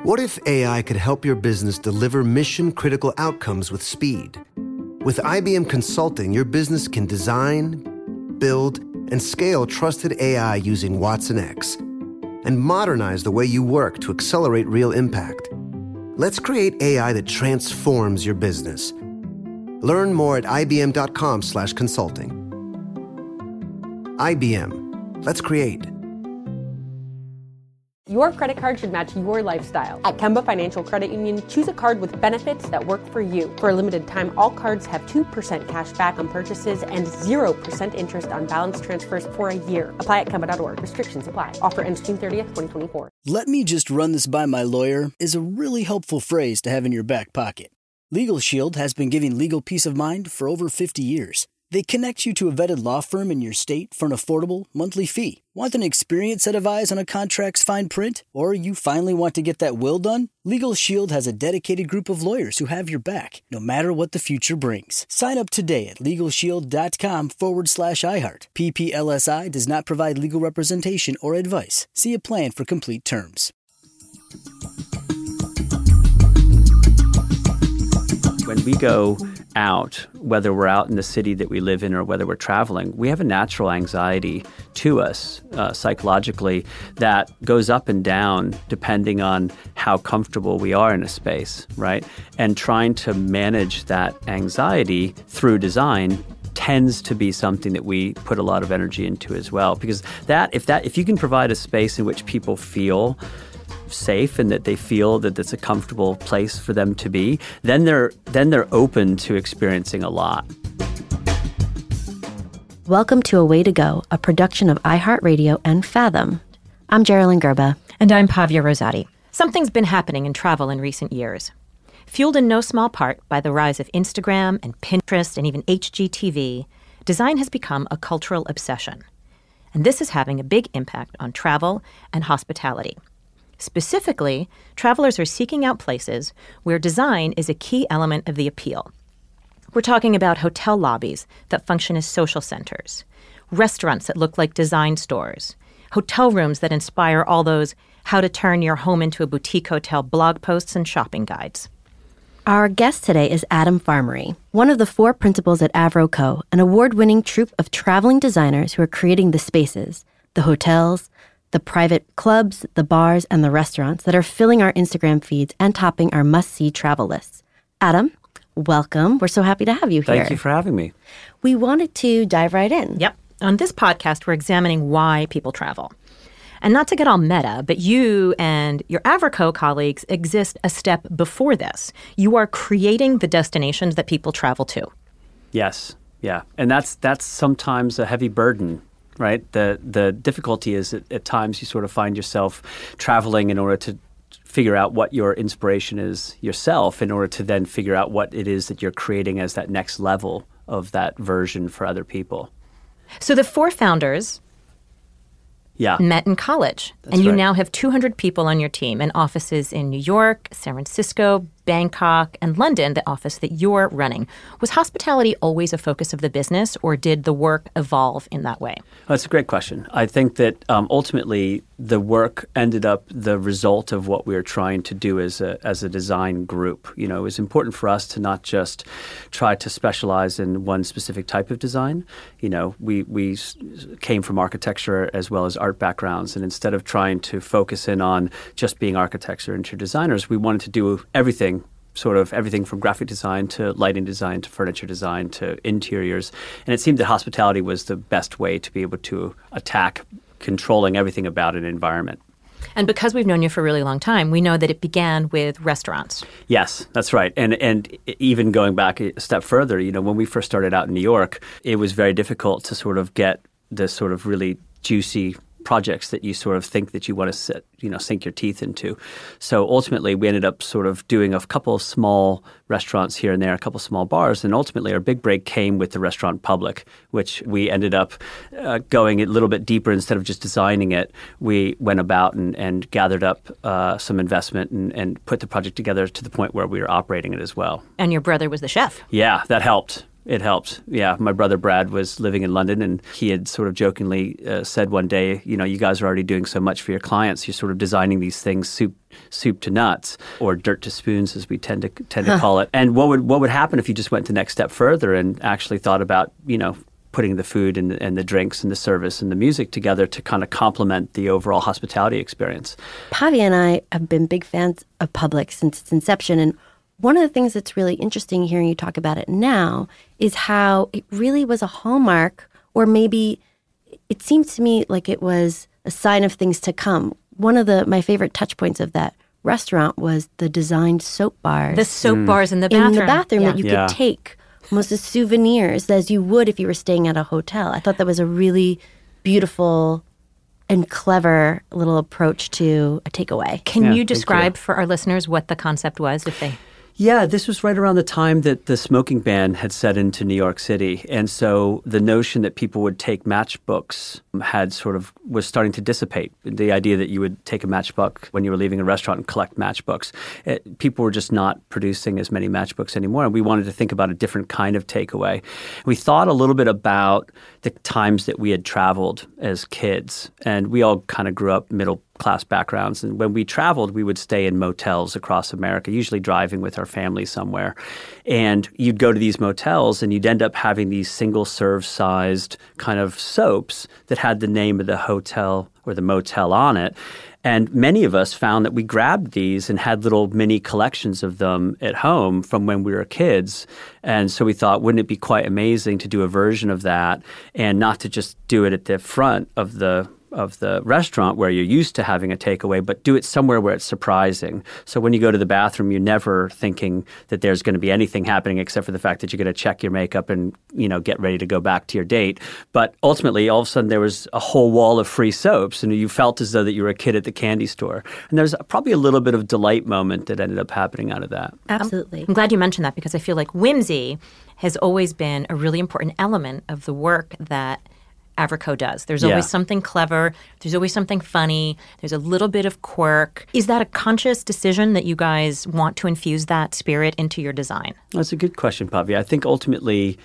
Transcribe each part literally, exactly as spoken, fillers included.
What if A I could help your business deliver mission-critical outcomes with speed? With I B M Consulting, your business can design, build, and scale trusted A I using watsonx, and modernize the way you work to accelerate real impact. Let's create A I that transforms your business. Learn more at ibm.com slash consulting. I B M. Let's create. Your credit card should match your lifestyle. At Kemba Financial Credit Union, choose a card with benefits that work for you. For a limited time, all cards have two percent cash back on purchases and zero percent interest on balance transfers for a year. Apply at Kemba dot org. Restrictions apply. Offer ends June thirtieth, twenty twenty-four. "Let me just run this by my lawyer" is a really helpful phrase to have in your back pocket. Legal Shield has been giving legal peace of mind for over fifty years. They connect you to a vetted law firm in your state for an affordable monthly fee. Want an experienced set of eyes on a contract's fine print? Or you finally want to get that will done? Legal Shield has a dedicated group of lawyers who have your back, no matter what the future brings. Sign up today at LegalShield.com forward slash iHeart. P P L S I does not provide legal representation or advice. See a plan for complete terms. When we go out, whether we're out in the city that we live in or whether we're traveling, we have a natural anxiety to us uh, psychologically that goes up and down depending on how comfortable we are in a space, right? And trying to manage that anxiety through design tends to be something that we put a lot of energy into as well. Because that if that if you can provide a space in which people feel safe and that they feel that it's a comfortable place for them to be, then they're then they're open to experiencing a lot. Welcome to A Way to Go, a production of iHeartRadio and Fathom. I'm Geraldine Gerba. And I'm Pavia Rosati. Something's been happening in travel in recent years. Fueled in no small part by the rise of Instagram and Pinterest and even H G T V, design has become a cultural obsession. And this is having a big impact on travel and hospitality. Specifically, travelers are seeking out places where design is a key element of the appeal. We're talking about hotel lobbies that function as social centers, restaurants that look like design stores, hotel rooms that inspire all those how to turn your home into a boutique hotel blog posts and shopping guides. Our guest today is Adam Farmery, one of the four principals at Avro Co., an award-winning troupe of traveling designers who are creating the spaces, the hotels, the private clubs, the bars, and the restaurants that are filling our Instagram feeds and topping our must-see travel lists. Adam, welcome. We're so happy to have you here. Thank you for having me. We wanted to dive right in. Yep. On this podcast, we're examining why people travel. And not to get all meta, but you and your Avro Co. colleagues exist a step before this. You are creating the destinations that people travel to. Yes. Yeah. And that's that's sometimes a heavy burden. Right. The the difficulty is that at times you sort of find yourself traveling in order to figure out what your inspiration is yourself, in order to then figure out what it is that you're creating as that next level of that version for other people. So the four founders yeah. met in college, That's and you right. now have two hundred people on your team and offices in New York, San Francisco, Bangkok, and London, the office that you're running. Was hospitality always a focus of the business, or did the work evolve in that way? Well, that's a great question. I think that um, ultimately the work ended up the result of what we were trying to do as a as a design group. You know, it was important for us to not just try to specialize in one specific type of design. You know, we we came from architecture as well as art backgrounds, and instead of trying to focus in on just being architects or interior designers, we wanted to do everything. Sort of everything from graphic design to lighting design to furniture design to interiors. And it seemed that hospitality was the best way to be able to attack controlling everything about an environment. And because we've known you for a really long time, we know that it began with restaurants. Yes, that's right. And and even going back a step further, you know, when we first started out in New York, it was very difficult to sort of get this sort of really juicy projects that you sort of think that you want to sit, you know, sink your teeth into. So ultimately, we ended up sort of doing a couple of small restaurants here and there, a couple of small bars, and ultimately our big break came with the Restaurant Public, which we ended up uh, going a little bit deeper. Instead of just designing it, we went about and, and gathered up uh, some investment and, and put the project together to the point where we were operating it as well. And your brother was the chef. Yeah, that helped. It helped. Yeah. My brother Brad was living in London, and he had sort of jokingly uh, said one day, you know, you guys are already doing so much for your clients. You're sort of designing these things soup soup to nuts, or dirt to spoons, as we tend to tend to call it. And what would what would happen if you just went the next step further and actually thought about, you know, putting the food and, and the drinks and the service and the music together to kind of complement the overall hospitality experience? Pavi and I have been big fans of Publix since its inception, and one of the things that's really interesting hearing you talk about it now is how it really was a hallmark, or maybe it seems to me like it was a sign of things to come. One of the my favorite touch points of that restaurant was the designed soap bars. The soap mm. bars in the bathroom. In the bathroom yeah. that you yeah. could take almost as souvenirs as you would if you were staying at a hotel. I thought that was a really beautiful and clever little approach to a takeaway. Can yeah, you describe you. for our listeners what the concept was, if they... Yeah, this was right around the time that the smoking ban had set into New York City. And so the notion that people would take matchbooks had sort of was starting to dissipate. The idea that you would take a matchbook when you were leaving a restaurant and collect matchbooks. It, people were just not producing as many matchbooks anymore. And we wanted to think about a different kind of takeaway. We thought a little bit about the times that we had traveled as kids. And we all kind of grew up middle class backgrounds. And when we traveled, we would stay in motels across America, usually driving with our family somewhere. And you'd go to these motels and you'd end up having these single serve sized kind of soaps that had the name of the hotel or the motel on it. And many of us found that we grabbed these and had little mini collections of them at home from when we were kids. And so we thought, wouldn't it be quite amazing to do a version of that and not to just do it at the front of the of the restaurant where you're used to having a takeaway, but do it somewhere where it's surprising. So when you go to the bathroom, you're never thinking that there's going to be anything happening except for the fact that you're going to check your makeup and, you know, get ready to go back to your date. But ultimately, all of a sudden, there was a whole wall of free soaps, and you felt as though that you were a kid at the candy store. And there's probably a little bit of delight moment that ended up happening out of that. Absolutely. I'm, I'm glad you mentioned that, because I feel like whimsy has always been a really important element of the work that Avroco does. There's always yeah. something clever. There's always something funny. There's a little bit of quirk. Is that a conscious decision that you guys want to infuse that spirit into your design? That's a good question, Pavi. I think ultimately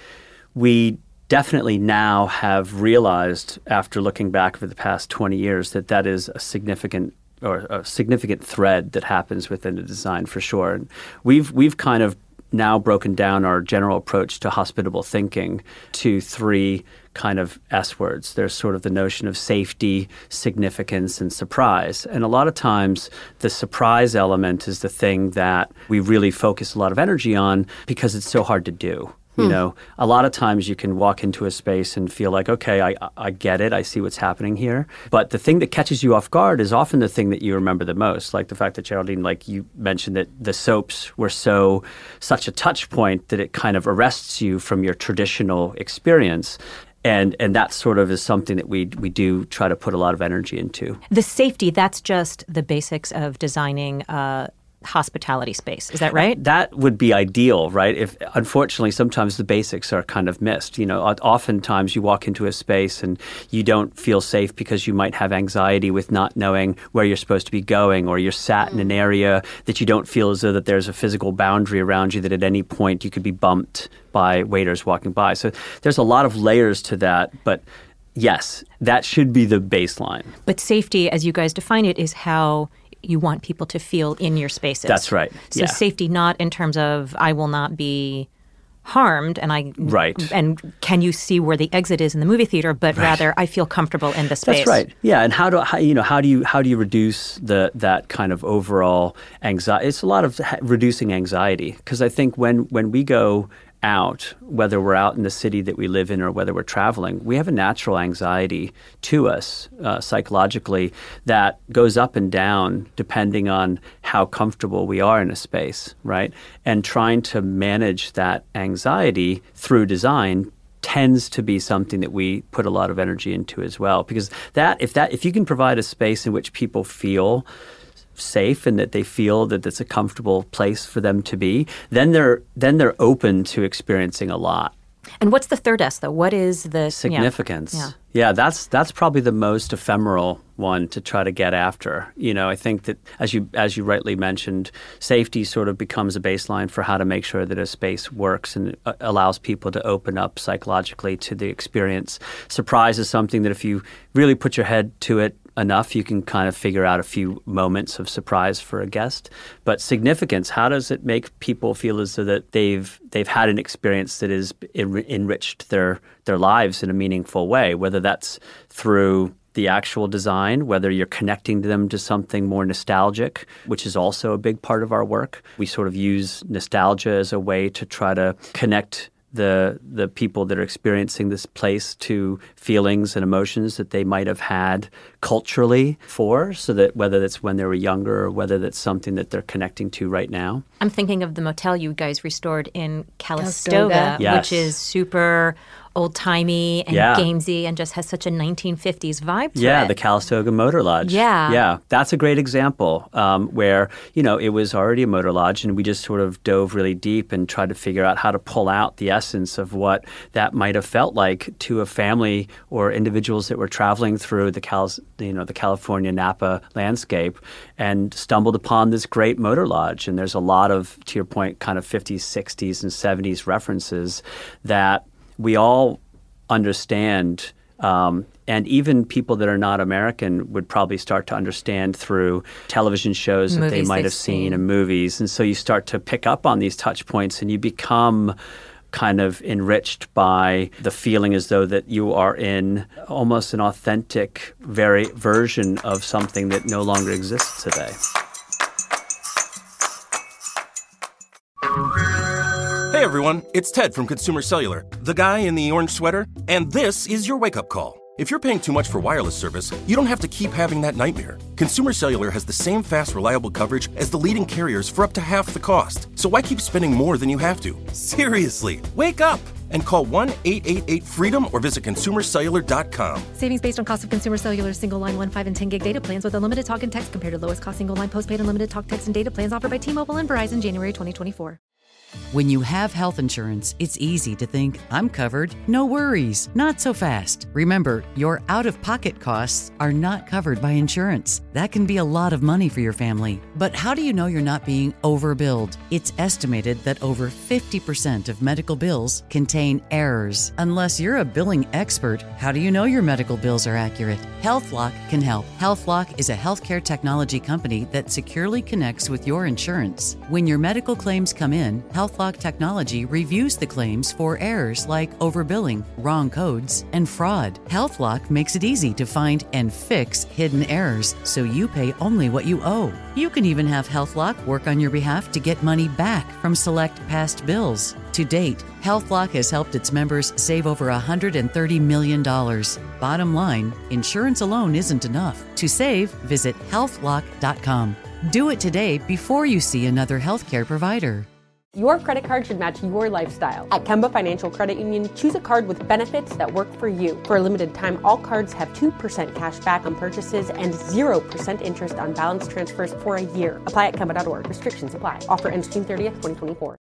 we definitely now have realized, after looking back over the past twenty years, that that is a significant or a significant thread that happens within the design for sure. And we've we've kind of now broken down our general approach to hospitable thinking to three kind of S words. There's sort of the notion of safety, significance, and surprise. And a lot of times the surprise element is the thing that we really focus a lot of energy on because it's so hard to do. You know, a lot of times you can walk into a space and feel like, okay, I, I get it. I see what's happening here. But the thing that catches you off guard is often the thing that you remember the most. Like the fact that, Geraldine, like you mentioned, that the soaps were so such a touch point that it kind of arrests you from your traditional experience. And and that sort of is something that we we do try to put a lot of energy into. The safety, that's just the basics of designing uh hospitality space. Is that right? That would be ideal, right? If unfortunately, sometimes the basics are kind of missed. You know, oftentimes you walk into a space and you don't feel safe because you might have anxiety with not knowing where you're supposed to be going, or you're sat mm. in an area that you don't feel as though that there's a physical boundary around you, that at any point you could be bumped by waiters walking by. So there's a lot of layers to that, but yes, that should be the baseline. But safety, as you guys define it, is how you want people to feel in your spaces. That's right. So yeah. safety, not in terms of I will not be harmed and I right. and can you see where the exit is in the movie theater, but right. rather I feel comfortable in the space. That's right. Yeah, and how do how, you know how do you how do you reduce the that kind of overall anxiety? It's a lot of ha- reducing anxiety, because I think when when we go out, whether we're out in the city that we live in or whether we're traveling, we have a natural anxiety to us uh, psychologically that goes up and down depending on how comfortable we are in a space, right? And trying to manage that anxiety through design tends to be something that we put a lot of energy into as well, because that if that if you can provide a space in which people feel safe and that they feel that it's a comfortable place for them to be, then they're then they're open to experiencing a lot. And what's the third S, though? What is the significance? Yeah, yeah that's that's probably the most ephemeral one to try to get after. You know, I think that as you as you rightly mentioned, safety sort of becomes a baseline for how to make sure that a space works and uh, allows people to open up psychologically to the experience. Surprise is something that if you really put your head to it enough, you can kind of figure out a few moments of surprise for a guest. But significance, how does it make people feel as though that they've they've had an experience that has en- enriched their their lives in a meaningful way, whether that's through the actual design, whether you're connecting them to something more nostalgic, which is also a big part of our work. We sort of use nostalgia as a way to try to connect the the people that are experiencing this place to feelings and emotions that they might have had culturally for, so that whether that's when they were younger or whether that's something that they're connecting to right now. I'm thinking of the motel you guys restored in Calistoga, Calistoga. Yes. which is super old-timey and Yeah. gamesy and just has such a nineteen fifties vibe to Yeah, it. the Calistoga Motor Lodge. Yeah. Yeah, that's a great example um, where, you know, it was already a motor lodge and we just sort of dove really deep and tried to figure out how to pull out the essence of what that might have felt like to a family or individuals that were traveling through the Cal- you know, the California Napa landscape and stumbled upon this great motor lodge. And there's a lot of, to your point, kind of fifties, sixties, and seventies references that we all understand, um, and even people that are not American would probably start to understand through television shows that Movies they might they've have seen seen. and movies. And so you start to pick up on these touch points and you become kind of enriched by the feeling as though that you are in almost an authentic very version of something that no longer exists today. Hey everyone, it's Ted from Consumer Cellular, the guy in the orange sweater, and this is your wake-up call. If you're paying too much for wireless service, you don't have to keep having that nightmare. Consumer Cellular has the same fast, reliable coverage as the leading carriers for up to half the cost. So why keep spending more than you have to? Seriously, wake up and call one eight eight eight freedom or visit consumer cellular dot com. Savings based on cost of Consumer Cellular single line one, five, and ten gig data plans with unlimited talk and text compared to lowest cost single line postpaid unlimited talk, text, and data plans offered by T-Mobile and Verizon January twenty twenty-four. When you have health insurance, it's easy to think, I'm covered, no worries. Not so fast. Remember, your out-of-pocket costs are not covered by insurance. That can be a lot of money for your family. But how do you know you're not being overbilled? It's estimated that over fifty percent of medical bills contain errors. Unless you're a billing expert, how do you know your medical bills are accurate? HealthLock can help. HealthLock is a healthcare technology company that securely connects with your insurance. When your medical claims come in, HealthLock technology reviews the claims for errors like overbilling, wrong codes, and fraud. HealthLock makes it easy to find and fix hidden errors so you pay only what you owe. You can even have HealthLock work on your behalf to get money back from select past bills. To date, HealthLock has helped its members save over one hundred thirty million dollars. Bottom line, insurance alone isn't enough. To save, visit health lock dot com. Do it today before you see another healthcare provider. Your credit card should match your lifestyle. At Kemba Financial Credit Union, choose a card with benefits that work for you. For a limited time, all cards have two percent cash back on purchases and zero percent interest on balance transfers for a year. Apply at Kemba dot org. Restrictions apply. Offer ends June thirtieth, twenty twenty-four.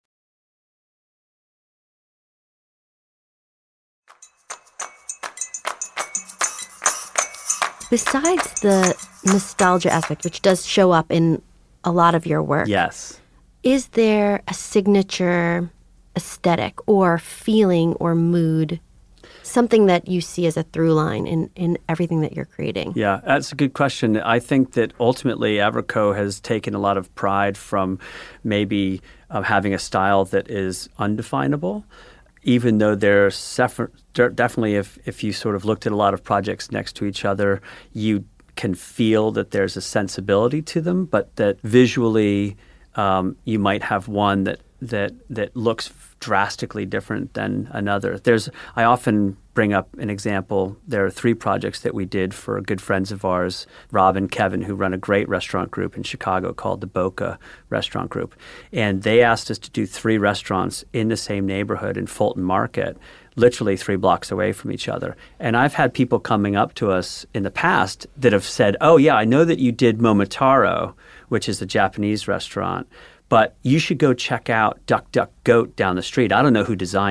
Besides the nostalgia aspect, which does show up in a lot of your work, Yes. is there a signature aesthetic or feeling or mood, something that you see as a through line in, in everything that you're creating? Yeah, that's a good question. I think that ultimately Avroco has taken a lot of pride from maybe uh, having a style that is undefinable, even though they're sefer- definitely, if, if you sort of looked at a lot of projects next to each other, you can feel that there's a sensibility to them, but that visually um, you might have one that that that looks drastically different than another. There's I often bring up an example. There are three projects that we did for good friends of ours, Rob and Kevin, who run a great restaurant group in Chicago called the Boca Restaurant Group. And they asked us to do three restaurants in the same neighborhood in Fulton Market, literally three blocks away from each other. And I've had people coming up to us in the past that have said, oh yeah, I know that you did Momotaro, which is a Japanese restaurant, but you should go check out Duck Duck Goat down the street. I don't know who designed it.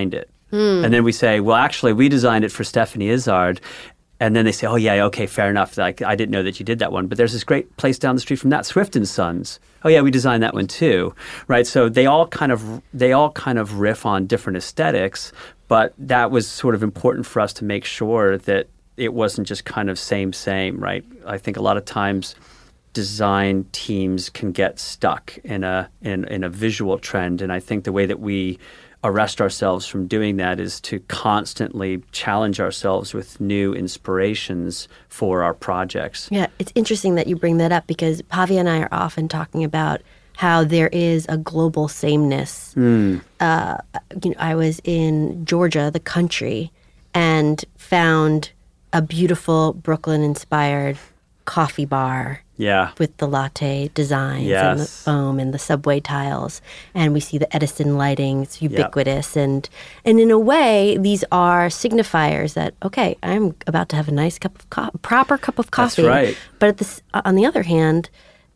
Mm. And then we say, well, actually, we designed it for Stephanie Izzard. And then they say, oh, yeah, okay, fair enough. Like, I didn't know that you did that one. But there's this great place down the street from that, Swift and Sons. Oh, yeah, we designed that one too, right? So they all kind of they all kind of riff on different aesthetics, but that was sort of important for us to make sure that it wasn't just kind of same, same, right? I think a lot of times design teams can get stuck in a in, in a visual trend, and I think the way that we arrest ourselves from doing that is to constantly challenge ourselves with new inspirations for our projects. Yeah, it's interesting that you bring that up because Pavia and I are often talking about how there is a global sameness. Mm. Uh, you know, I was in Georgia, the country, and found a beautiful Brooklyn-inspired coffee bar. Yeah. With the latte designs yes. and the foam and the subway tiles. And we see the Edison lighting. It's ubiquitous. Yep. And and in a way, these are signifiers that, okay, I'm about to have a nice cup of co- proper cup of coffee. That's right. But at this, on the other hand,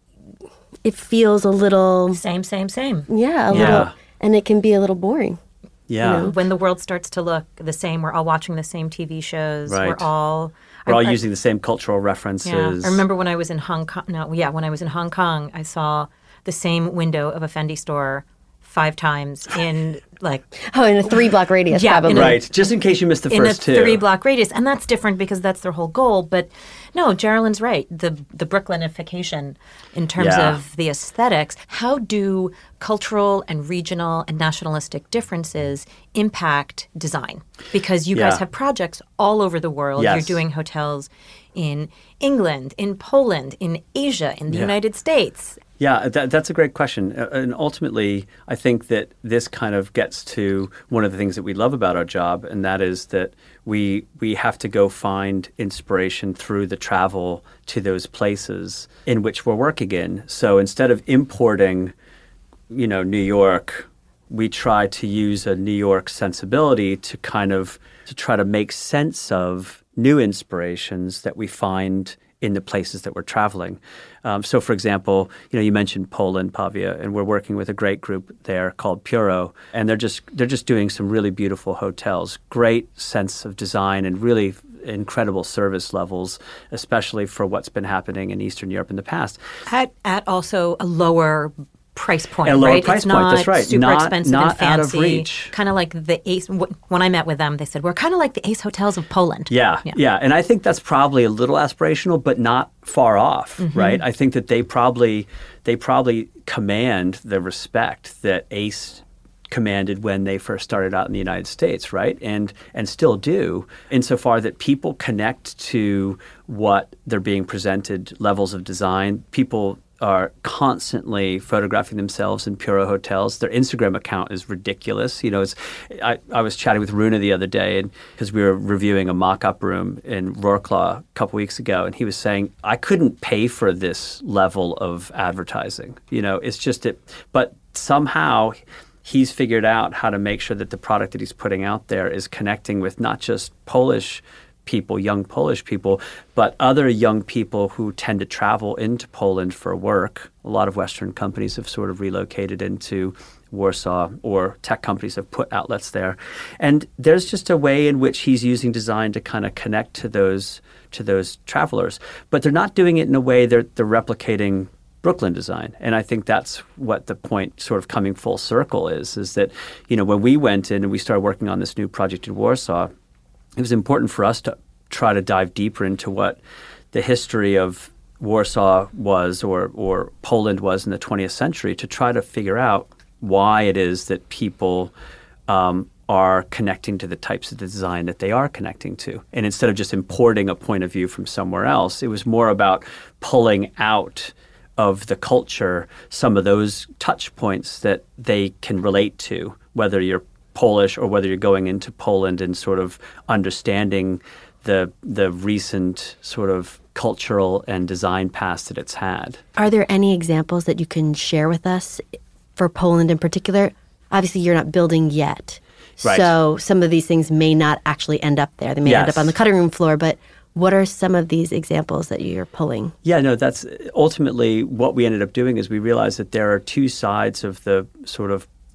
it feels a little... Same, same, same. Yeah, a yeah. little... And it can be a little boring. Yeah. You know? When the world starts to look the same, we're all watching the same T V shows. Right. We're all... We're all I, using the same cultural references. Yeah. I remember when I was in Hong Kong. No, yeah, when I was in Hong Kong, I saw the same window of a Fendi store five times in like oh, in a three block radius, yeah, probably. Right, just in case you missed the first in a two. three block radius, and that's different because that's their whole goal. But no, Geraldine's right. The the Brooklynification in terms yeah. of the aesthetics. How do cultural and regional and nationalistic differences impact design? Because you yeah. guys have projects all over the world. Yes. You're doing hotels in England, in Poland, in Asia, in the yeah. United States. Yeah, that, that's a great question. Uh, and ultimately, I think that this kind of gets to one of the things that we love about our job, and that is that we we have to go find inspiration through the travel to those places in which we're working in. So instead of importing, you know, New York, we try to use a New York sensibility to kind of to try to make sense of new inspirations that we find in the places that we're traveling. Um, so, for example, you know, you mentioned Poland, Pavia, and we're working with a great group there called Puro, and they're just they're just doing some really beautiful hotels. Great sense of design and really incredible service levels, especially for what's been happening in Eastern Europe in the past. At at also a lower price point, a lower right? price it's point, not that's right. Super not, expensive not and fancy. Out of reach. Kind of like the Ace. When I met with them, they said we're kind of like the Ace Hotels of Poland. Yeah, yeah, yeah, and I think that's probably a little aspirational, but not far off, mm-hmm. right? I think that they probably they probably command the respect that Ace commanded when they first started out in the United States, right? And and still do, insofar that people connect to what they're being presented, levels of design. People are constantly photographing themselves in Puro hotels. Their Instagram account is ridiculous. You know, it's, I, I was chatting with Runa the other day and because we were reviewing a mock-up room in Wroclaw a couple weeks ago, and he was saying, I couldn't pay for this level of advertising. You know, it's just it. But somehow he's figured out how to make sure that the product that he's putting out there is connecting with not just Polish people, young Polish people, but other young people who tend to travel into Poland for work. A lot of Western companies have sort of relocated into Warsaw, or tech companies have put outlets there. And there's just a way in which he's using design to kind of connect to those to those travelers. But they're not doing it in a way they're, they're replicating Brooklyn design. And I think that's what the point sort of coming full circle is, is that, you know, when we went in and we started working on this new project in Warsaw, it was important for us to try to dive deeper into what the history of Warsaw was or or Poland was in the twentieth century, to try to figure out why it is that people um, are connecting to the types of design that they are connecting to. And instead of just importing a point of view from somewhere else, it was more about pulling out of the culture some of those touch points that they can relate to, whether you're Polish or whether you're going into Poland and sort of understanding the the recent sort of cultural and design past that it's had. Are there any examples that you can share with us for Poland in particular? Obviously, you're not building yet. Right. So some of these things may not actually end up there. They may yes. end up on the cutting room floor, but what are some of these examples that you're pulling? Yeah, no, that's ultimately what we ended up doing is we realized that there are two sides of the sort of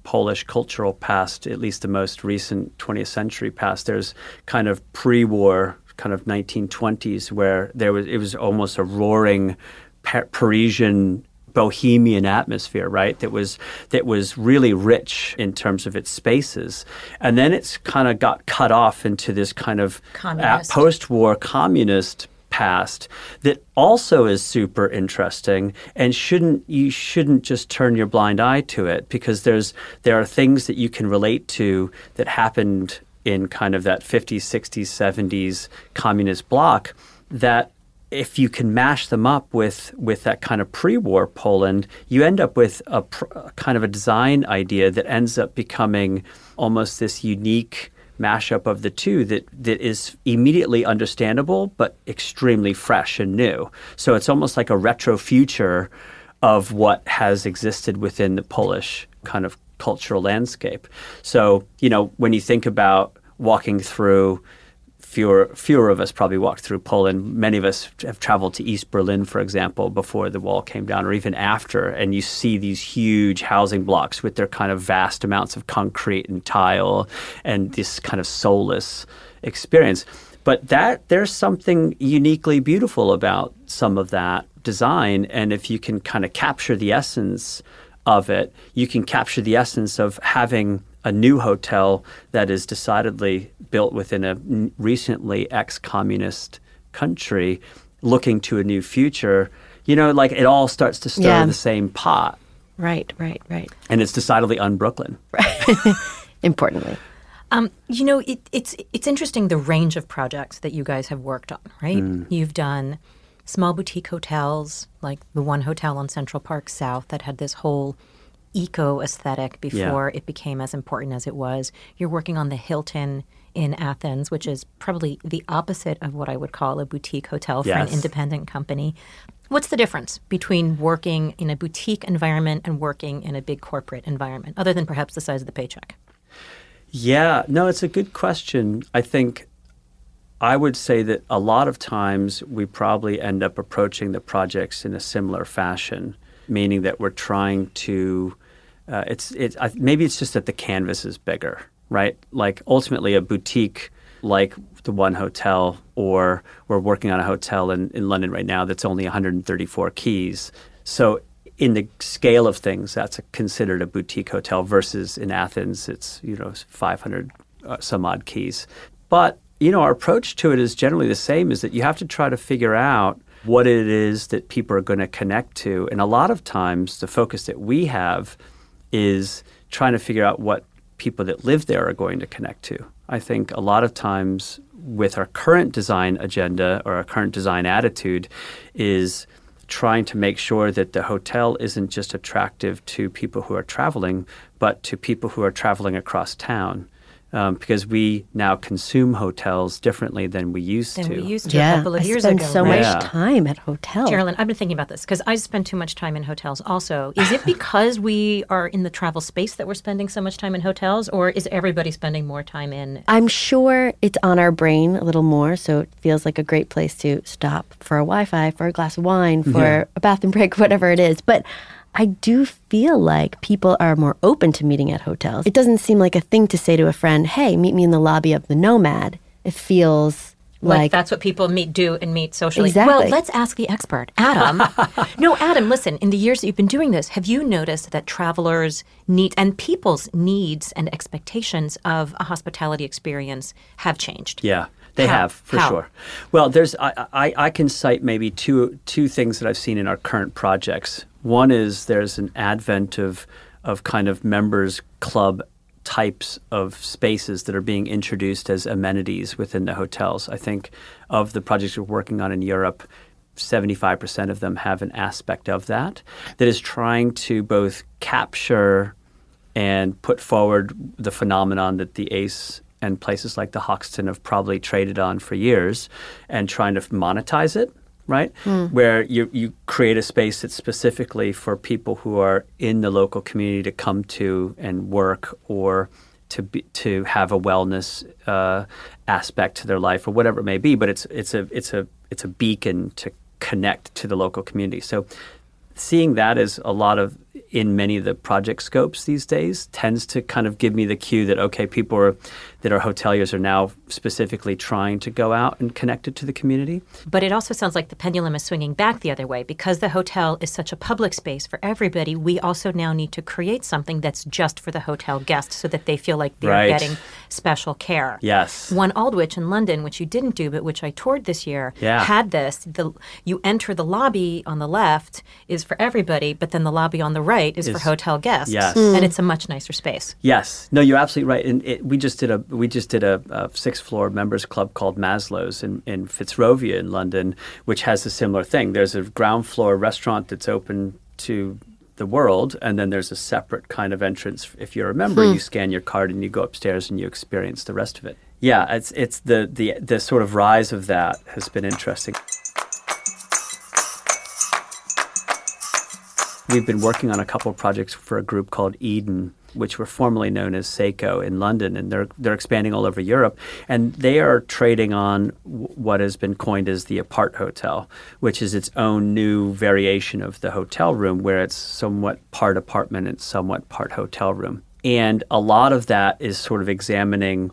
Polish cultural past, at least the most recent twentieth century past, there's kind of pre-war, kind of nineteen twenties, where there was it was almost a roaring Par- Parisian bohemian atmosphere, right? That was that was really rich in terms of its spaces, and then it's kind of got cut off into this kind of uh, post-war communist past that also is super interesting, and shouldn't you shouldn't just turn your blind eye to it, because there's there are things that you can relate to that happened in kind of that fifties, sixties, seventies communist bloc that, if you can mash them up with, with that kind of pre-war Poland, you end up with a, pr- a kind of a design idea that ends up becoming almost this unique mashup of the two that, that is immediately understandable but extremely fresh and new. So it's almost like a retro future of what has existed within the Polish kind of cultural landscape. So, you know, when you think about walking through Fewer, fewer of us probably walked through Poland. Many of us have traveled to East Berlin, for example, before the wall came down, or even after, and you see these huge housing blocks with their kind of vast amounts of concrete and tile and this kind of soulless experience. But that there's something uniquely beautiful about some of that design, and if you can kind of capture the essence of it, you can capture the essence of having a new hotel that is decidedly built within a recently ex-communist country looking to a new future. You know, like it all starts to stir Yeah. the same pot. Right, right, right. And it's decidedly un-Brooklyn. Importantly. Um, you know, it, it's it's interesting the range of projects that you guys have worked on, right? Mm. You've done small boutique hotels, like the one hotel on Central Park South that had this whole eco aesthetic before Yeah. it became as important as it was. You're working on the Hilton in Athens, which is probably the opposite of what I would call a boutique hotel for Yes. an independent company. What's the difference between working in a boutique environment and working in a big corporate environment, other than perhaps the size of the paycheck? Yeah, no, it's a good question. I think I would say that a lot of times we probably end up approaching the projects in a similar fashion, meaning that we're trying to, uh, it's, it's I, maybe it's just that the canvas is bigger, right? Like ultimately a boutique like the One Hotel, or we're working on a hotel in, in London right now that's only one hundred thirty-four keys. So in the scale of things, that's a, considered a boutique hotel versus in Athens, it's, you know, five hundred uh, some odd keys. But, you know, our approach to it is generally the same, is that you have to try to figure out what it is that people are going to connect to. And a lot of times the focus that we have is trying to figure out what people that live there are going to connect to. I think a lot of times with our current design agenda or our current design attitude is trying to make sure that the hotel isn't just attractive to people who are traveling, but to people who are traveling across town. Um, because we now consume hotels differently than we used Than to. we used to Yeah, a couple of I years spend ago. so right? much Yeah. time at hotels. Carolyn, I've been thinking about this because I spend too much time in hotels also. Is it because we are in the travel space that we're spending so much time in hotels, or is everybody spending more time in? I'm sure it's on our brain a little more, so it feels like a great place to stop for a Wi-Fi, for a glass of wine, for Yeah. a bathroom break, whatever it is. But I do feel like people are more open to meeting at hotels. It doesn't seem like a thing to say to a friend, hey, meet me in the lobby of the Nomad. It feels Like, like, that's what people meet, do and meet socially. Exactly. Well, let's ask the expert, Adam. No, Adam, listen, in the years that you've been doing this, have you noticed that travelers' needs and people's needs and expectations of a hospitality experience have changed? Yeah, they How? have, for How? sure. Well, there's I, I, I can cite maybe two two things that I've seen in our current projects. One is there's an advent of of kind of members club types of spaces that are being introduced as amenities within the hotels. I think of the projects we're working on in Europe, seventy-five percent of them have an aspect of that that is trying to both capture and put forward the phenomenon that the Ace and places like the Hoxton have probably traded on for years, and trying to monetize it, right? Mm. Where you, you create a space that's specifically for people who are in the local community to come to and work, or to be, to have a wellness uh, aspect to their life, or whatever it may be. But it's it's a it's a it's a beacon to connect to the local community. So seeing that as a lot of in many of the project scopes these days tends to kind of give me the cue that, okay, people are, that are hoteliers are now specifically trying to go out and connect it to the community. But it also sounds like the pendulum is swinging back the other way. Because the hotel is such a public space for everybody, we also now need to create something that's just for the hotel guests so that they feel like they're Right. getting special care. Yes. One Aldwych in London, which you didn't do, but which I toured this year, Yeah. had this. The, you enter the lobby on the left is for everybody, but then the lobby on the right is, Is- for hotel guests. Yes. And it's a much nicer space. Yes. No, you're absolutely right. And it, we just did a we just did a, a sixth floor members club called Maslow's in, in Fitzrovia in London, which has a similar thing. There's a ground floor restaurant that's open to the world, and then there's a separate kind of entrance. If you're a member, you scan your card and you go upstairs and you experience the rest of it. Yeah, it's it's the the the sort of rise of that has been interesting. We've been working on a couple of projects for a group called Eden, which were formerly known as Seiko in London, and they're they're expanding all over Europe. And they are trading on w- what has been coined as the apart hotel, which is its own new variation of the hotel room, where it's somewhat part apartment and somewhat part hotel room. And a lot of that is sort of examining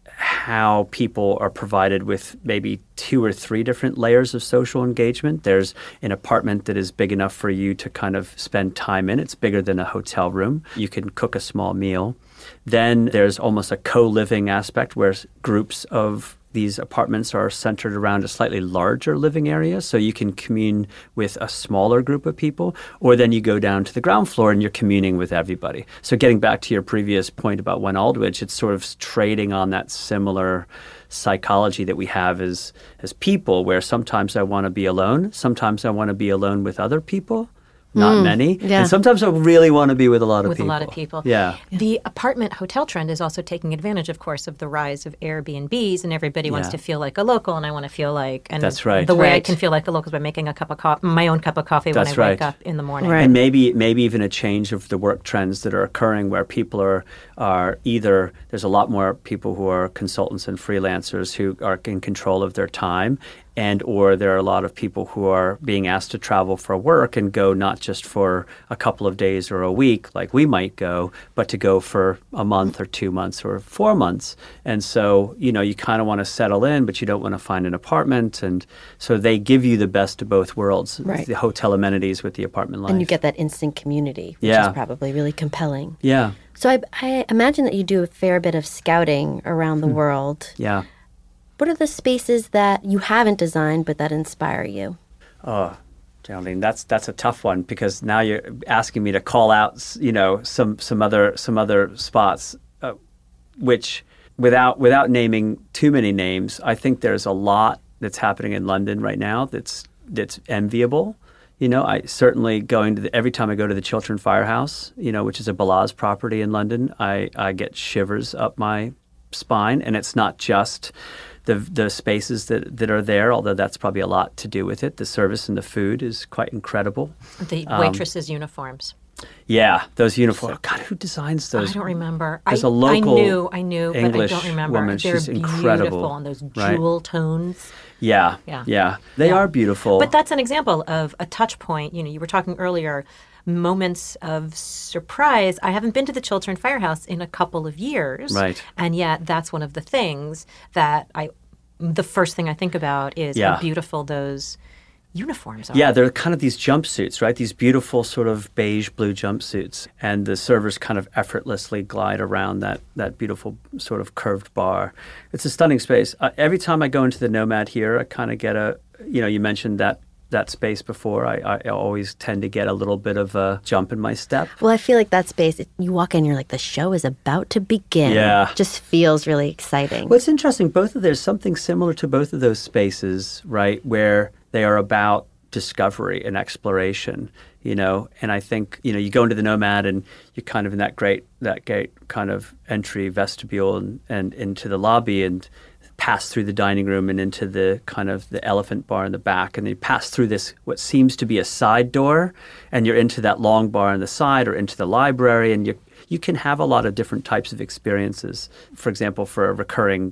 how people are provided with maybe two or three different layers of social engagement. There's an apartment that is big enough for you to kind of spend time in. It's bigger than a hotel room. You can cook a small meal. Then there's almost a co-living aspect where s- groups of these apartments are centered around a slightly larger living area, so you can commune with a smaller group of people, or then you go down to the ground floor and you're communing with everybody. So getting back to your previous point about One Aldwych, it's sort of trading on that similar psychology that we have as, as people, where sometimes I want to be alone, sometimes I want to be alone with other people, not many, yeah. and sometimes I really want to be with a lot of With people. a lot of people. Yeah. The apartment hotel trend is also taking advantage, of course, of the rise of Airbnbs, and everybody wants Yeah. to feel like a local, and I want to feel like, and That's right. the way I Right. can feel like a local is by making a cup of co- my own cup of coffee That's when I right. wake up in the morning. Right. And maybe maybe even a change of the work trends that are occurring, where people are are either there's a lot more people who are consultants and freelancers who are in control of their time, and or there are a lot of people who are being asked to travel for work and go not just for a couple of days or a week like we might go, but to go for a month or two months or four months. And so, you know, you kind of want to settle in, but you don't want to find an apartment. And so they give you the best of both worlds, Right. the hotel amenities with the apartment life. And you get that instant community, which Yeah. is probably really compelling. Yeah, So I, I imagine that you do a fair bit of scouting around the world. yeah. What are the spaces that you haven't designed but that inspire you? Oh, Geraldine, that's that's a tough one, because now you're asking me to call out, s- you know, some some other some other spots, uh, which without without naming too many names, I think there's a lot that's happening in London right now that's that's enviable. You know, I certainly going to the, every time I go to the Chiltern Firehouse, you know, which is a Balaz property in London, I, I get shivers up my spine, and it's not just the the spaces that, that are there, although that's probably a lot to do with it. The service and the food is quite incredible. The Um, waitresses' uniforms. Yeah, those uniforms. God, who designs those? I don't remember. There's I, a local I knew, I knew, English but I don't remember. woman. They're She's incredible, beautiful, and those right? jewel tones. Yeah, Yeah. yeah, They Yeah. are beautiful. But that's an example of a touch point. You know, you were talking earlier, moments of surprise. I haven't been to the Chiltern Firehouse in a couple of years. Right. And yet that's one of the things that I, the first thing I think about is Yeah. how beautiful those uniforms are. Yeah, they're kind of these jumpsuits, right? These beautiful sort of beige blue jumpsuits. And the servers kind of effortlessly glide around that, that beautiful sort of curved bar. It's a stunning space. Uh, every time I go into the Nomad here, I kind of get a, you know, you mentioned that that space before. I, I always tend to get a little bit of a jump in my step. Well, I feel like that space, it- you walk in, you're like, the show is about to begin. Yeah. Just feels really exciting. Well, it's interesting. Both of there's something similar to both of those spaces, right, where they are about discovery and exploration. You know, and I think you know you go into the Nomad and you're kind of in that great that great kind of entry vestibule and, and into the lobby and pass through the dining room and into the kind of the elephant bar in the back, and then you pass through this what seems to be a side door, and you're into that long bar on the side or into the library, and you you can have a lot of different types of experiences. For example, for a recurring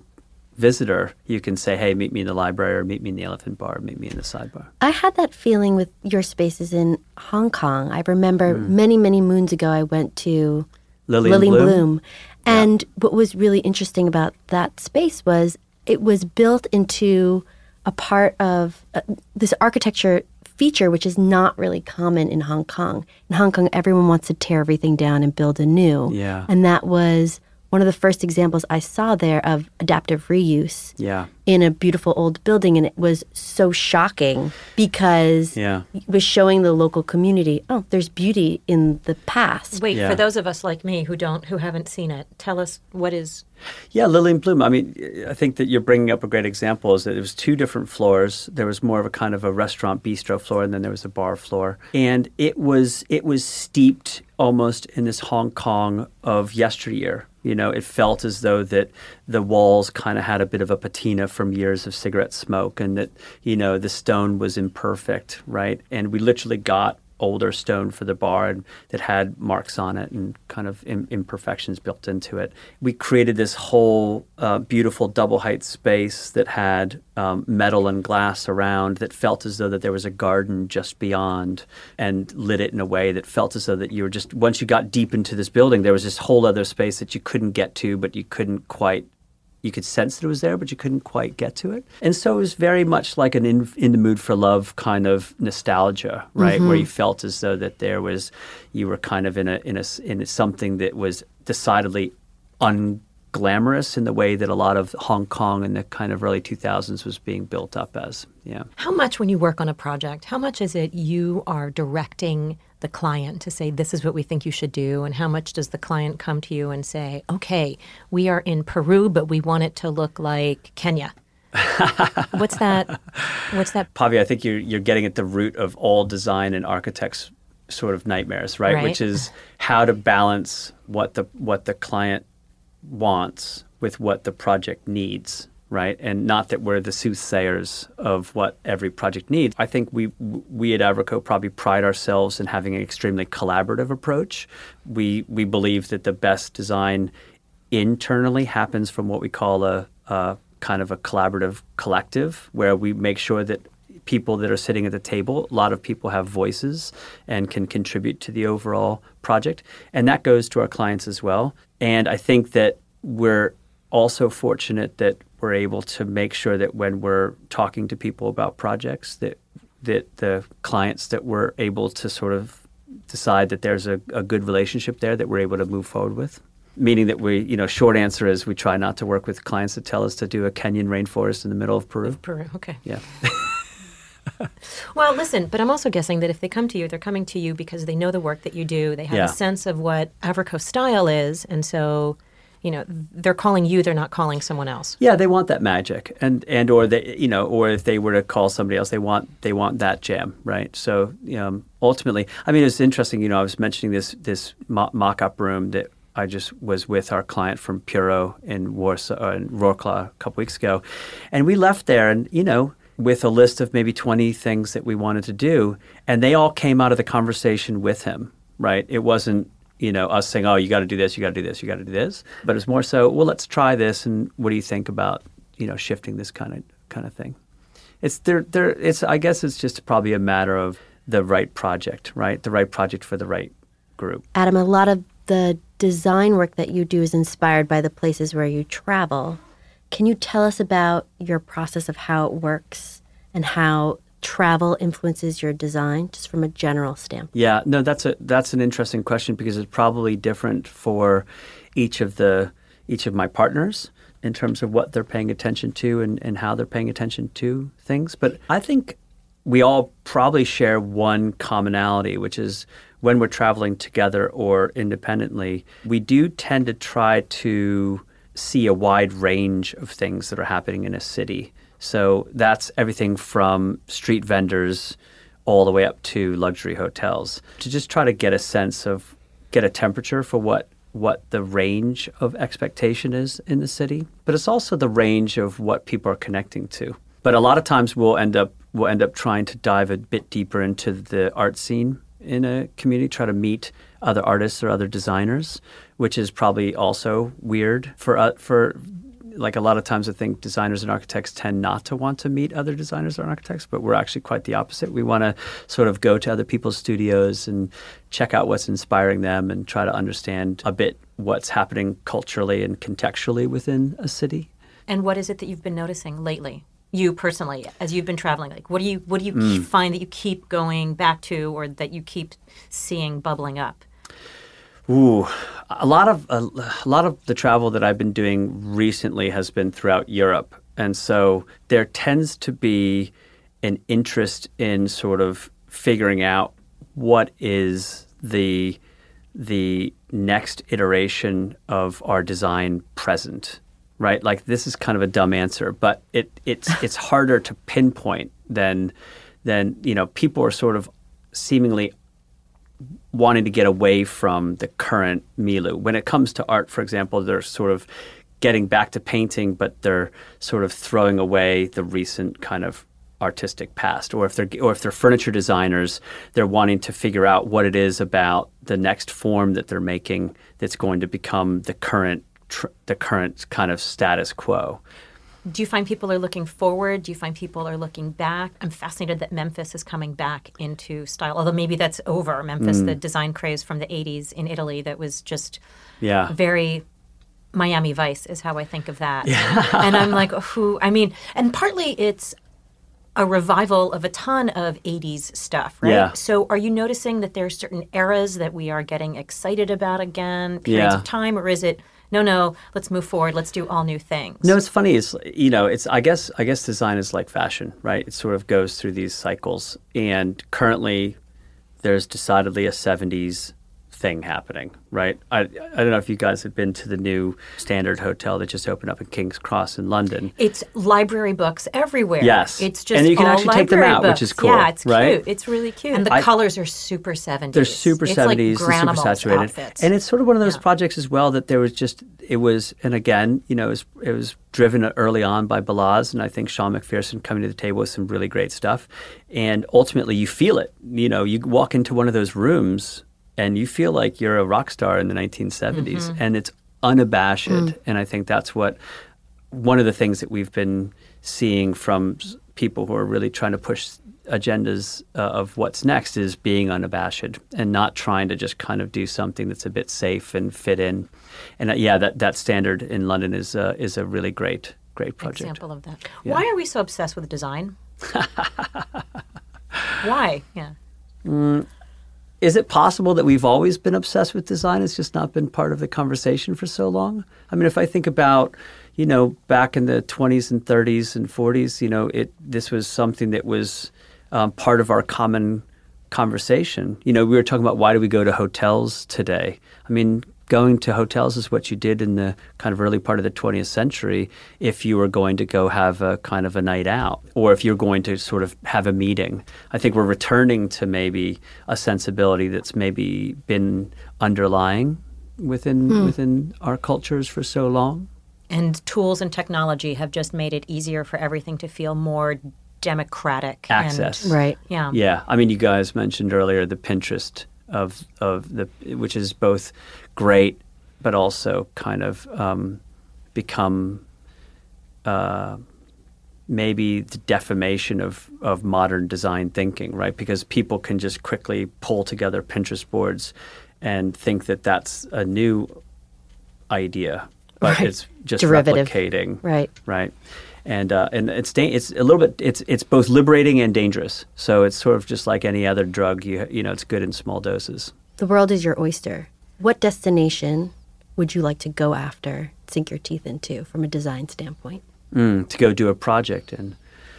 visitor, you can say, hey, meet me in the library, or meet me in the Elephant Bar, or meet me in the sidebar. I had that feeling with your spaces in Hong Kong. I remember mm. many, many moons ago, I went to Lily, Lily and Bloom. Bloom. And yeah. what was really interesting about that space was it was built into a part of uh, this architecture feature, which is not really common in Hong Kong. In Hong Kong, everyone wants to tear everything down and build anew. Yeah. And that was one of the first examples I saw there of adaptive reuse yeah. in a beautiful old building. And it was so shocking because yeah. it was showing the local community, oh, there's beauty in the past. Wait, yeah. for those of us like me who don't, who haven't seen it, tell us what is... Yeah, Lily and Bloom. I mean, I think that you're bringing up a great example is that it was two different floors. There was more of a kind of a restaurant bistro floor, and then there was a bar floor. And it was it was steeped almost in this Hong Kong of yesteryear. You know, it felt as though that the walls kind of had a bit of a patina from years of cigarette smoke, and that, you know, the stone was imperfect, right? And we literally got older stone for the bar and that had marks on it and kind of im- imperfections built into it. We created this whole uh, beautiful double height space that had um, metal and glass around that felt as though that there was a garden just beyond, and lit it in a way that felt as though that you were just, once you got deep into this building, there was this whole other space that you couldn't get to, but you couldn't quite you could sense that it was there, but you couldn't quite get to it. And so it was very much like an in, in the mood for love kind of nostalgia, right? Mm-hmm. Where you felt as though that there was, you were kind of in a in a in a, something that was decidedly unglamorous in the way that a lot of Hong Kong in the kind of early two thousands was being built up as. Yeah. How much when you work on a project, how much is it you are directing the client to say, this is what we think you should do? And how much does the client come to you and say, okay, we are in Peru, but we want it to look like Kenya? What's that? What's that? Pavi, I think you're, you're getting at the root of all design and architects' sort of nightmares, right? right? Which is how to balance what the what the client wants with what the project needs. Right, and not that we're the soothsayers of what every project needs. I think we we at Avroco probably pride ourselves in having an extremely collaborative approach. We we believe that the best design internally happens from what we call a, a kind of a collaborative collective, where we make sure that people that are sitting at the table, a lot of people have voices and can contribute to the overall project, and that goes to our clients as well. And I think that we're also fortunate that we're able to make sure that when we're talking to people about projects, that that the clients that we're able to sort of decide that there's a, a good relationship there that we're able to move forward with. Meaning that we, you know, short answer is we try not to work with clients that tell us to do a Kenyan rainforest in the middle of Peru. Of Peru, okay. Yeah. Well, listen, but I'm also guessing that if they come to you, they're coming to you because they know the work that you do. They have yeah. a sense of what Avroco style is, and so, you know, they're calling you, they're not calling someone else. Yeah, they want that magic, and and or they, you know, or if they were to call somebody else, they want they want that jam, right? So, um, ultimately, I mean, it's interesting. You know, I was mentioning this this mo- mock-up room that I just was with our client from Puro in Warsaw, uh, in Wrocław a couple weeks ago, and we left there, and you know, with a list of maybe twenty things that we wanted to do, and they all came out of the conversation with him, right? It wasn't, you know, us saying, oh, you got to do this, you got to do this, you got to do this. But it's more so, well, let's try this, and what do you think about, you know, shifting this kind of kind of thing? It's there. There. It's. I guess it's just probably a matter of the right project, right? The right project for the right group. Adam, a lot of the design work that you do is inspired by the places where you travel. Can you tell us about your process of how it works and how travel influences your design, just from a general standpoint? Yeah, no, that's a that's an interesting question because it's probably different for each of the each of my partners in terms of what they're paying attention to and, and how they're paying attention to things. But I think we all probably share one commonality, which is when we're traveling together or independently, we do tend to try to see a wide range of things that are happening in a city. So that's everything from street vendors all the way up to luxury hotels, to just try to get a sense of, get a temperature for what what the range of expectation is in the city. But it's also the range of what people are connecting to. But a lot of times we'll end up we'll end up trying to dive a bit deeper into the art scene in a community, try to meet other artists or other designers, which is probably also weird for uh, for like a lot of times I think designers and architects tend not to want to meet other designers and architects, but we're actually quite the opposite. We want to sort of go to other people's studios and check out what's inspiring them and try to understand a bit what's happening culturally and contextually within a city. And what is it that you've been noticing lately? You personally, as you've been traveling, like what do you what do you Mm. find that you keep going back to, or that you keep seeing bubbling up? Ooh, a lot of a, a lot of the travel that I've been doing recently has been throughout Europe, and so there tends to be an interest in sort of figuring out what is the the next iteration of our design present. Right, like this is kind of a dumb answer, but it it's it's harder to pinpoint than than you know people are sort of seemingly wanting to get away from the current milieu. When it comes to art, for example, they're sort of getting back to painting, but they're sort of throwing away the recent kind of artistic past. Or if they're or if they're furniture designers, they're wanting to figure out what it is about the next form that they're making that's going to become the current. Tr- the current kind of status quo. Do you find people are looking forward? Do you find people are looking back? I'm fascinated that Memphis is coming back into style, although maybe that's over. Memphis, Mm. the design craze from the eighties in Italy that was just Yeah. very Miami Vice is how I think of that. Yeah. And I'm like, who, I mean, and partly it's a revival of a ton of eighties stuff, right? Yeah. So are you noticing that there are certain eras that we are getting excited about again, periods Yeah. of time, or is it, no, no, let's move forward, let's do all new things? No, it's funny. It's you know, it's I guess I guess design is like fashion, right? It sort of goes through these cycles, and currently there's decidedly a seventies thing happening, right? I I don't know if you guys have been to the new Standard Hotel that just opened up in King's Cross in London. It's library books everywhere. Yes. It's just And you can all actually take them library out, books. which is cool, Yeah, it's right? cute. It's really cute. And the I- colors are super seventies. They're super it's seventies like and super Granimal's saturated. outfits. And it's sort of one of those Yeah. projects as well that there was just, it was, and again, you know, it was, it was driven early on by Balaz, and I think Sean McPherson coming to the table with some really great stuff. And ultimately you feel it. You know, you walk into one of those rooms and you feel like you're a rock star in the nineteen seventies, Mhm. and it's unabashed. Mm. And I think that's what, one of the things that we've been seeing from s- people who are really trying to push agendas uh, of what's next is being unabashed and not trying to just kind of do something that's a bit safe and fit in. And uh, yeah, that, that Standard in London is uh, is a really great, great project. Example of that. Yeah. Why are we so obsessed with design? Why? Yeah. Mm, is it possible that we've always been obsessed with design? It's just not been part of the conversation for so long? I mean, if I think about, you know, back in the twenties and thirties and forties, you know, it this was something that was um, part of our common conversation. You know, we were talking about why do we go to hotels today? I mean, going to hotels is what you did in the kind of early part of the twentieth century if you were going to go have a kind of a night out or if you're going to sort of have a meeting. I think we're returning to maybe a sensibility that's maybe been underlying within Hmm. within our cultures for so long. And tools and technology have just made it easier for everything to feel more democratic. Access. And, right. Yeah. Yeah. I mean, you guys mentioned earlier the Pinterest of of the which is both great but also kind of um, become uh, maybe the defamation of, of modern design thinking, right? Because people can just quickly pull together Pinterest boards and think that that's a new idea, but Right. it's just Derivative. replicating, Right. right? And uh, and it's da- it's a little bit it's it's both liberating and dangerous. So it's sort of just like any other drug. You you know, it's good in small doses. The world is your oyster. What destination would you like to go after, sink your teeth into from a design standpoint? Mm, to go do a project in.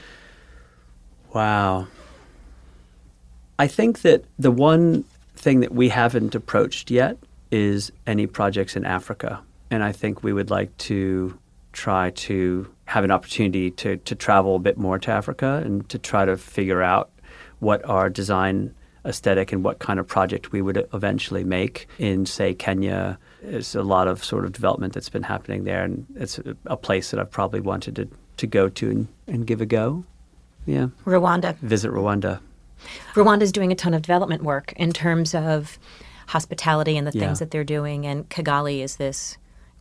Wow. I think that the one thing that we haven't approached yet is any projects in Africa. And I think we would like to try to have an opportunity to, to travel a bit more to Africa and to try to figure out what our design aesthetic and what kind of project we would eventually make in, say, Kenya. There's a lot of sort of development that's been happening there, and it's a, a place that I've probably wanted to, to go to and, and give a go. Yeah. Rwanda. Visit Rwanda. Rwanda is doing a ton of development work in terms of hospitality and the Yeah. things that they're doing. And Kigali is this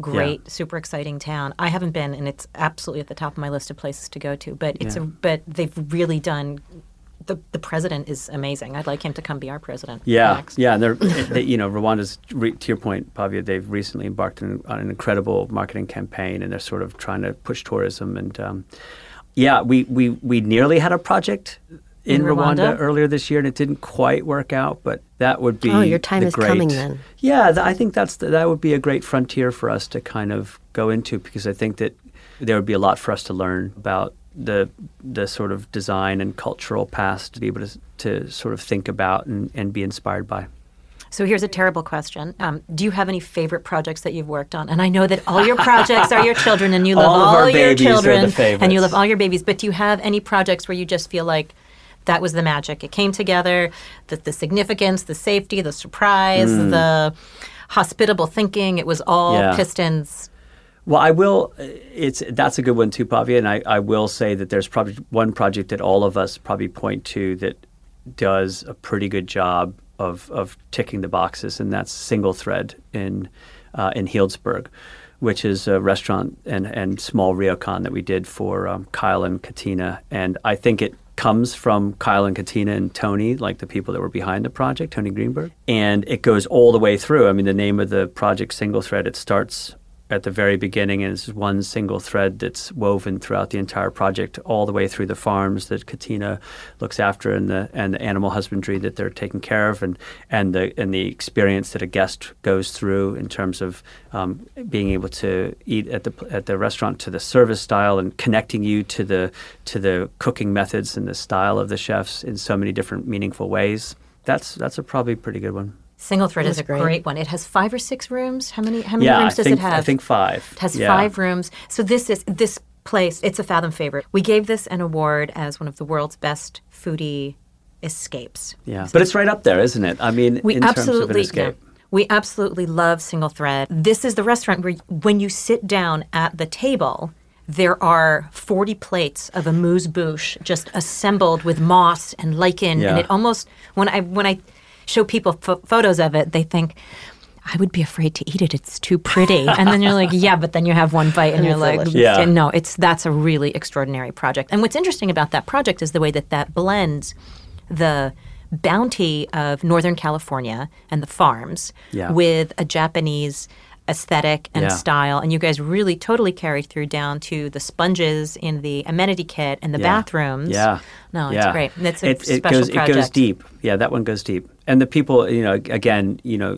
great, Yeah. super exciting town. I haven't been, and it's absolutely at the top of my list of places to go to. But it's Yeah. a but they've really done. The the president is amazing. I'd like him to come be our president. Yeah, next. yeah, and they're, they, you know, Rwanda's, re, to your point, Pavia, they've recently embarked on, on an incredible marketing campaign, and they're sort of trying to push tourism. And um, yeah, we, we, we nearly had a project in, In Rwanda? Rwanda? earlier this year, and it didn't quite work out, but that would be Oh, your time the is great, coming then. Yeah, th- I think that's the, that would be a great frontier for us to kind of go into, because I think that there would be a lot for us to learn about the the sort of design and cultural past to be able to to sort of think about and, and be inspired by. So here's a terrible question. Um, do you have any favorite projects that you've worked on? And I know that all your projects are your children, and you love All all, of our your babies are the children, favorites. and you love all your babies. But do you have any projects where you just feel like that was the magic? It came together, the, the significance, the safety, the surprise, the hospitable thinking. It was all Yeah. pistons. Well, I will. It's that's a good one too, Pavia, and I, I will say that there's probably one project that all of us probably point to that does a pretty good job of of ticking the boxes, and that's Single Thread in uh, in Healdsburg, which is a restaurant and and small ryokan that we did for um, Kyle and Katina, and I think it comes from Kyle and Katina and Tony, like the people that were behind the project, Tony Greenberg, and it goes all the way through. I mean, the name of the project, Single Thread, it starts at the very beginning, and it's one single thread that's woven throughout the entire project, all the way through the farms that Katina looks after, and the and the animal husbandry that they're taking care of, and and the and the experience that a guest goes through in terms of um, being able to eat at the at the restaurant, to the service style, and connecting you to the to the cooking methods and the style of the chefs in so many different meaningful ways. That's that's a probably pretty good one. Single Thread is That's a great. great one. It has five or six rooms. How many? How many Yeah, rooms I does think it have? I think five. It has Yeah. five rooms. So this is this place. It's a Fathom favorite. We gave this an award as one of the world's best foodie escapes. Yeah, but it's right up there, isn't it? I mean, We in terms of an absolutely escape. yeah. We absolutely love Single Thread. This is the restaurant where when you sit down at the table, there are forty plates of amuse-bouche just assembled with moss and lichen, Yeah. and it almost when I when I show people ph- photos of it, they think, I would be afraid to eat it. It's too pretty. And then you're like, yeah, but then you have one bite and you're like, delicious. Yeah. no, it's that's a really extraordinary project. And what's interesting about that project is the way that that blends the bounty of Northern California and the farms Yeah. with a Japanese aesthetic and Yeah. style. And you guys really totally carried through down to the sponges in the amenity kit and the Yeah. bathrooms. Yeah. No, it's Yeah. great. It's a it, it special goes, project. It goes deep. Yeah, that one goes deep. And the people, you know, again, you know,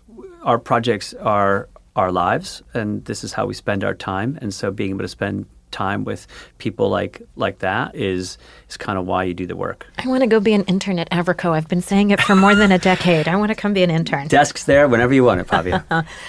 our projects are our lives, and this is how we spend our time. And so being able to spend time with people like like that is is kind of why you do the work. I want to go be an intern at Avrico. I've been saying it for more than a decade. I want to come be an intern. Desks there whenever you want it, Pavia.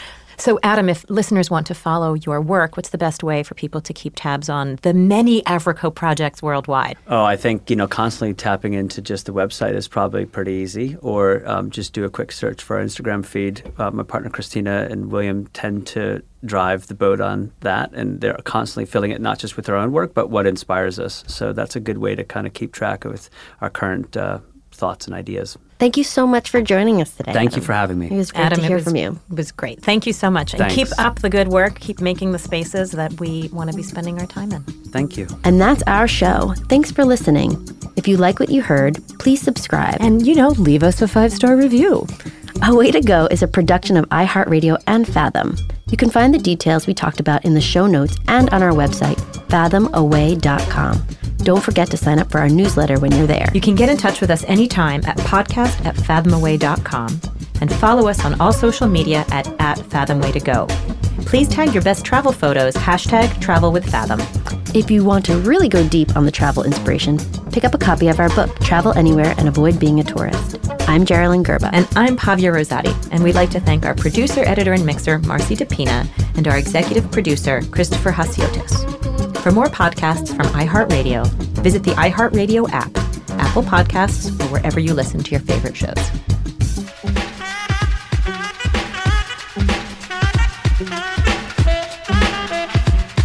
So, Adam, if listeners want to follow your work, what's the best way for people to keep tabs on the many Avrico projects worldwide? Oh, I think, you know, constantly tapping into just the website is probably pretty easy, or um, just do a quick search for our Instagram feed. Uh, my partner Christina and William tend to drive the boat on that, and they're constantly filling it, not just with their own work, but what inspires us. So that's a good way to kind of keep track of our current uh, thoughts and ideas. Thank you so much for joining us today. Thank you Adam. for having me. It was great Adam, to hear it was, from you. It was great. Thank you so much. And Thanks. keep up the good work. Keep making the spaces that we want to be spending our time in. Thank you. And that's our show. Thanks for listening. If you like what you heard, please subscribe. And, you know, leave us a five-star review. A Way to Go is a production of iHeartRadio and Fathom. You can find the details we talked about in the show notes and on our website, fathom away dot com. Don't forget to sign up for our newsletter when you're there. You can get in touch with us anytime at podcast at fathomaway dot com and follow us on all social media at, at fathomwaytogo. Please tag your best travel photos, hashtag travel with Fathom. If you want to really go deep on the travel inspiration, pick up a copy of our book, Travel Anywhere and Avoid Being a Tourist. I'm Geraldine Gerba. And I'm Pavia Rosati, and we'd like to thank our producer, editor, and mixer, Marcy DePina, and our executive producer, Christopher Hasiotis. For more podcasts from iHeartRadio, visit the iHeartRadio app, Apple Podcasts, or wherever you listen to your favorite shows.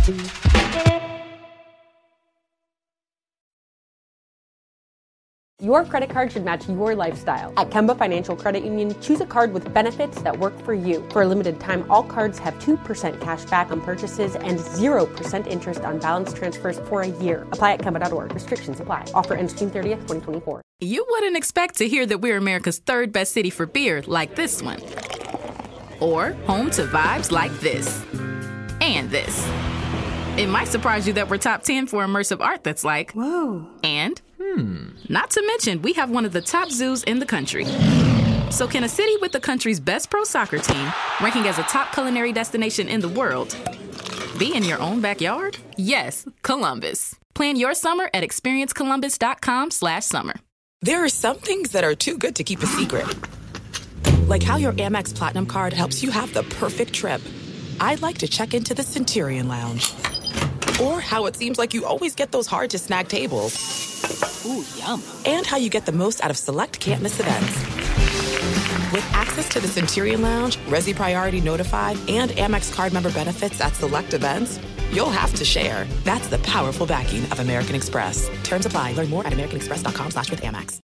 Your Your credit card should match your lifestyle. At Kemba Financial Credit Union, choose a card with benefits that work for you. For a limited time, all cards have two percent cash back on purchases and zero percent interest on balance transfers for a year. Apply at Kemba dot org. Restrictions apply. Offer ends June thirtieth, twenty twenty-four. You wouldn't expect to hear that we're America's third best city for beer like this one. Or home to vibes like this. And this. It might surprise you that we're top ten for immersive art that's like, whoa. And, hmm. Not to mention, we have one of the top zoos in the country. So can a city with the country's best pro soccer team, ranking as a top culinary destination in the world, be in your own backyard? Yes, Columbus. Plan your summer at experience columbus dot com slash summer. There are some things that are too good to keep a secret. Like how your Amex Platinum card helps you have the perfect trip. I'd like to check into the Centurion Lounge. Or how it seems like you always get those hard-to-snag tables. Ooh, yum. And how you get the most out of select can't-miss events. With access to the Centurion Lounge, Resi Priority Notified, and Amex card member benefits at select events, you'll have to share. That's the powerful backing of American Express. Terms apply. Learn more at american express dot com slash with Amex.